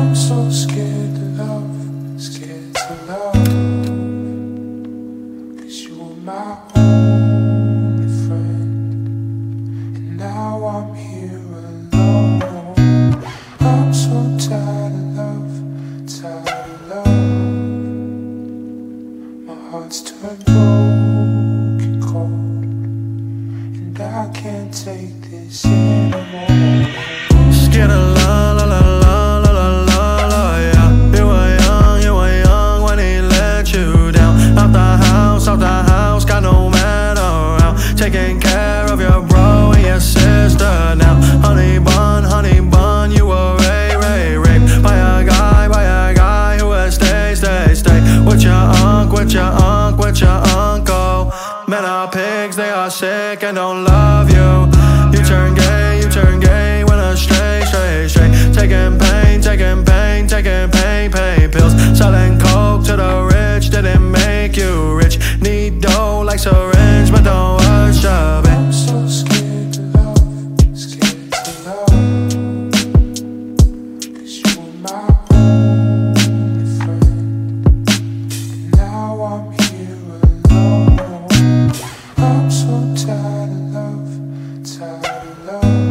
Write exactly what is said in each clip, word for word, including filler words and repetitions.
I'm so scared to love, scared to love. Cause you were my only friend, and now I'm here alone. I'm so tired of love, tired of love. My heart's turned broken cold, and I can't take this anymore. Scared of love, la la la la la la la, yeah. You were young, you were young when he let you down. Out the house, out the house, got no man around. Taking care of your bro and your sister now. Honey bun, honey bun, you were ray, ray, raped by a guy, by a guy who will stay, stay, stay with your uncle, with your uncle, with your uncle. Men are pigs, they are sick and don't love you. You turn gay, you turn gay when a stray, stray, stray. Taking pain, taking pain, taking pain, pain pills. Selling coke to the rich didn't make you rich. Need dough like syringe, but don't worship it. I'm so scared to love, scared to love. Cause you were my only friend, and now I'm here alone. I'm so tired of love, tired of love.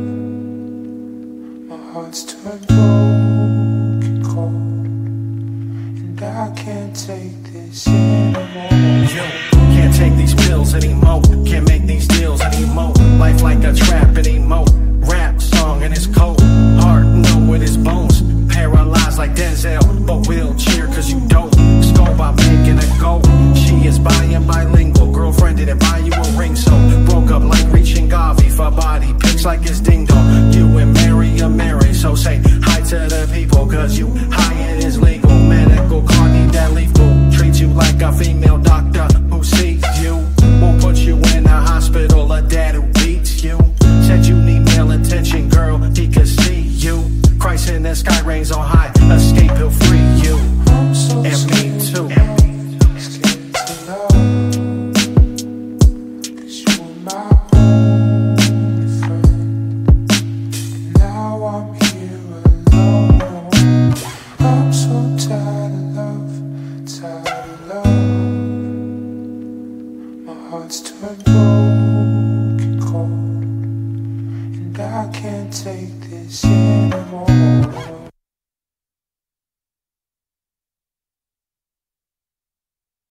My heart's turned broken cold, and I can't take this anymore. Yo, can't take these pills anymore. Can't make these deals anymore. Life like a trap anymore. Rap song and it's cold. Heart numb with his bones. Paralyzed like Denzel, but wheelchair cause you dope. Skull by making a goal. She is bi and bilingual. Girlfriend didn't buy you a ring, so broke up like reaching Garvey for body pics like it's ding dong. You and Mary are married, so say hi to the people cause you high and it's legal. Medical car need that lethal. Treat you like a female doctor who sees you. Won't put you in a hospital, a dad who beats you. Said you need male attention, girl, he could see you. Christ in the sky reigns on high, escape, he'll free you. I'm so And me scared too. to love, scared to love. Cause you were my only friend, and now I'm here alone. I'm so tired of love, tired of love. My heart's turned broken cold, and I can't take this anymore.